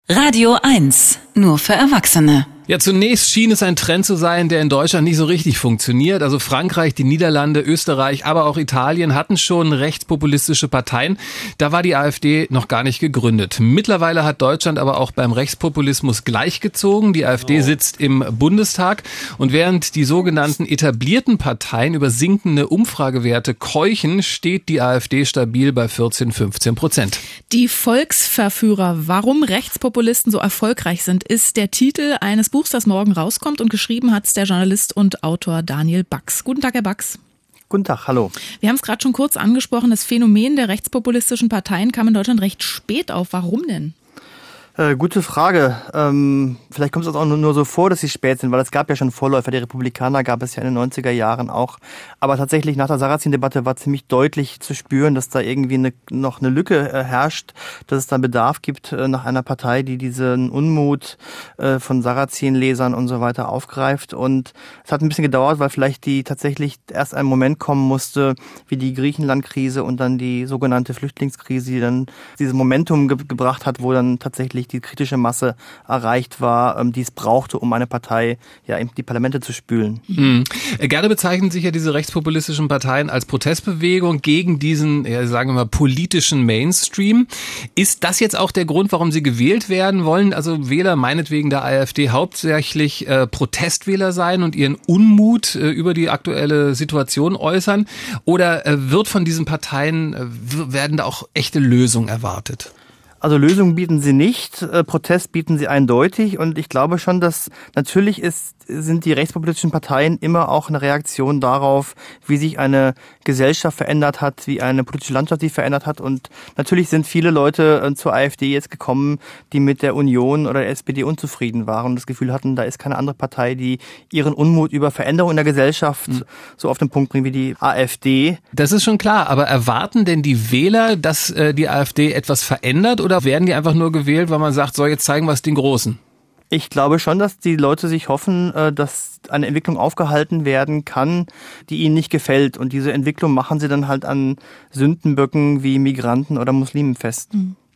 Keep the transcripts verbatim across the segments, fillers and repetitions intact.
Radio eins, nur für Erwachsene. Ja, zunächst schien es ein Trend zu sein, der in Deutschland nicht so richtig funktioniert. Also Frankreich, die Niederlande, Österreich, aber auch Italien hatten schon rechtspopulistische Parteien. Da war die AfD noch gar nicht gegründet. Mittlerweile hat Deutschland aber auch beim Rechtspopulismus gleichgezogen. Die AfD sitzt im Bundestag. Und während die sogenannten etablierten Parteien über sinkende Umfragewerte keuchen, steht die AfD stabil bei vierzehn, fünfzehn Prozent. Die Volksverführer, warum Rechtspopulisten so erfolgreich sind, ist der Titel eines Buchs, das morgen rauskommt, und geschrieben hat es der Journalist und Autor Daniel Bax. Guten Tag, Herr Bax. Guten Tag, hallo. Wir haben es gerade schon kurz angesprochen, das Phänomen der rechtspopulistischen Parteien kam in Deutschland recht spät auf. Warum denn? Äh, gute Frage. Ähm, vielleicht kommt es uns auch nur, nur so vor, dass sie spät sind, weil es gab ja schon Vorläufer. Die Republikaner gab es ja in den neunziger Jahren auch. Aber tatsächlich nach der Sarrazin-Debatte war ziemlich deutlich zu spüren, dass da irgendwie eine, noch eine Lücke äh, herrscht, dass es da Bedarf gibt äh, nach einer Partei, die diesen Unmut äh, von Sarrazin-Lesern und so weiter aufgreift. Und es hat ein bisschen gedauert, weil vielleicht die tatsächlich erst ein Moment kommen musste, wie die Griechenland-Krise und dann die sogenannte Flüchtlingskrise, die dann dieses Momentum ge- gebracht hat, wo dann tatsächlich die kritische Masse erreicht war, die es brauchte, um eine Partei ja in die Parlamente zu spülen. Mhm. Gerne bezeichnen sich ja diese rechtspopulistischen Parteien als Protestbewegung gegen diesen, ja, sagen wir mal, politischen Mainstream. Ist das jetzt auch der Grund, warum sie gewählt werden wollen? Also Wähler meinetwegen der AfD hauptsächlich äh, Protestwähler sein und ihren Unmut äh, über die aktuelle Situation äußern? Oder äh, wird von diesen Parteien, äh, werden da auch echte Lösungen erwartet? Also Lösungen bieten sie nicht, äh, Protest bieten sie eindeutig, und ich glaube schon, dass natürlich ist, sind die rechtspopulistischen Parteien immer auch eine Reaktion darauf, wie sich eine Gesellschaft verändert hat, wie eine politische Landschaft sich verändert hat, und natürlich sind viele Leute äh, zur AfD jetzt gekommen, die mit der Union oder der S P D unzufrieden waren und das Gefühl hatten, da ist keine andere Partei, die ihren Unmut über Veränderungen in der Gesellschaft mhm. so auf den Punkt bringt wie die AfD. Das ist schon klar, aber erwarten denn die Wähler, dass äh, die AfD etwas verändert, oder werden die einfach nur gewählt, weil man sagt, so, jetzt zeigen wir es den Großen? Ich glaube schon, dass die Leute sich hoffen, dass eine Entwicklung aufgehalten werden kann, die ihnen nicht gefällt. Und diese Entwicklung machen sie dann halt an Sündenböcken wie Migranten oder Muslimen fest.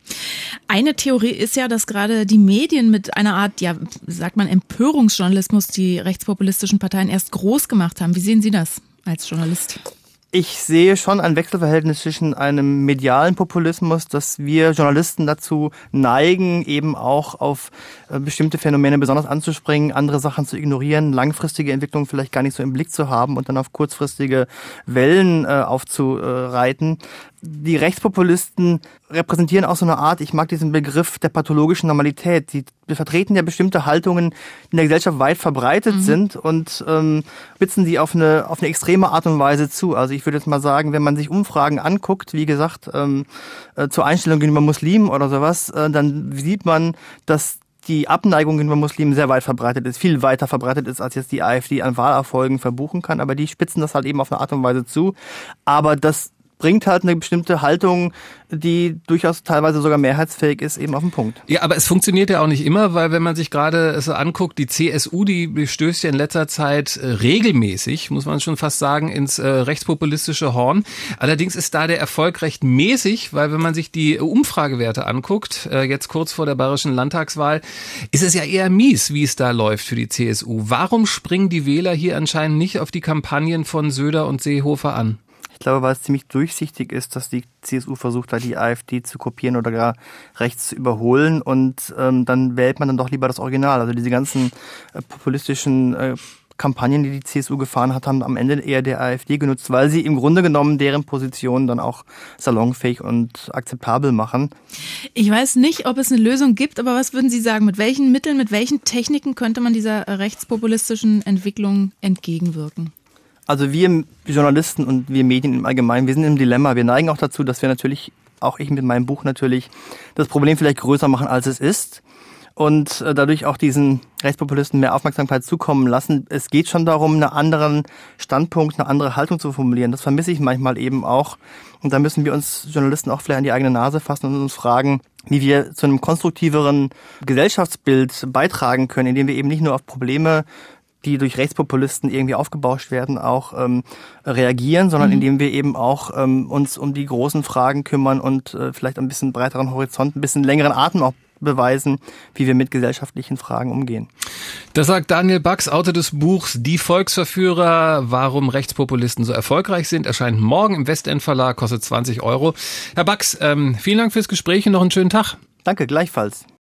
Eine Theorie ist ja, dass gerade die Medien mit einer Art, ja, sagt man, Empörungsjournalismus die rechtspopulistischen Parteien erst groß gemacht haben. Wie sehen Sie das als Journalist? Ich sehe schon ein Wechselverhältnis zwischen einem medialen Populismus, dass wir Journalisten dazu neigen, eben auch auf bestimmte Phänomene besonders anzuspringen, andere Sachen zu ignorieren, langfristige Entwicklungen vielleicht gar nicht so im Blick zu haben und dann auf kurzfristige Wellen äh, aufzureiten. Die Rechtspopulisten repräsentieren auch so eine Art, ich mag diesen Begriff der pathologischen Normalität. Die vertreten ja bestimmte Haltungen, die in der Gesellschaft weit verbreitet mhm. sind, und ähm, spitzen die auf eine auf eine extreme Art und Weise zu. Also ich würde jetzt mal sagen, wenn man sich Umfragen anguckt, wie gesagt, ähm, äh, zur Einstellung gegenüber Muslimen oder sowas, äh, dann sieht man, dass die Abneigung gegenüber Muslimen sehr weit verbreitet ist, viel weiter verbreitet ist, als jetzt die AfD an Wahlerfolgen verbuchen kann. Aber die spitzen das halt eben auf eine Art und Weise zu. Aber das bringt halt eine bestimmte Haltung, die durchaus teilweise sogar mehrheitsfähig ist, eben auf den Punkt. Ja, aber es funktioniert ja auch nicht immer, weil wenn man sich gerade es anguckt, die C S U, die stößt ja in letzter Zeit äh, regelmäßig, muss man schon fast sagen, ins äh, rechtspopulistische Horn. Allerdings ist da der Erfolg recht mäßig, weil wenn man sich die Umfragewerte anguckt, äh, jetzt kurz vor der bayerischen Landtagswahl, ist es ja eher mies, wie es da läuft für die C S U. Warum springen die Wähler hier anscheinend nicht auf die Kampagnen von Söder und Seehofer an? Ich glaube, weil es ziemlich durchsichtig ist, dass die C S U versucht hat, die AfD zu kopieren oder gar rechts zu überholen, und ähm, dann wählt man dann doch lieber das Original. Also diese ganzen äh, populistischen äh, Kampagnen, die die C S U gefahren hat, haben am Ende eher der AfD genutzt, weil sie im Grunde genommen deren Position dann auch salonfähig und akzeptabel machen. Ich weiß nicht, ob es eine Lösung gibt, aber was würden Sie sagen, mit welchen Mitteln, mit welchen Techniken könnte man dieser rechtspopulistischen Entwicklung entgegenwirken? Also wir Journalisten und wir Medien im Allgemeinen, wir sind im Dilemma. Wir neigen auch dazu, dass wir natürlich, auch ich mit meinem Buch natürlich, das Problem vielleicht größer machen, als es ist, und dadurch auch diesen Rechtspopulisten mehr Aufmerksamkeit zukommen lassen. Es geht schon darum, einen anderen Standpunkt, eine andere Haltung zu formulieren. Das vermisse ich manchmal eben auch. Und da müssen wir uns Journalisten auch vielleicht an die eigene Nase fassen und uns fragen, wie wir zu einem konstruktiveren Gesellschaftsbild beitragen können, indem wir eben nicht nur auf Probleme, die durch Rechtspopulisten irgendwie aufgebauscht werden, auch ähm, reagieren, sondern mhm. indem wir eben auch ähm, uns um die großen Fragen kümmern und äh, vielleicht ein bisschen breiteren Horizont, ein bisschen längeren Atem auch beweisen, wie wir mit gesellschaftlichen Fragen umgehen. Das sagt Daniel Bax, Autor des Buchs Die Volksverführer, warum Rechtspopulisten so erfolgreich sind, erscheint morgen im Westend Verlag, kostet zwanzig Euro. Herr Bax, ähm, vielen Dank fürs Gespräch und noch einen schönen Tag. Danke, gleichfalls.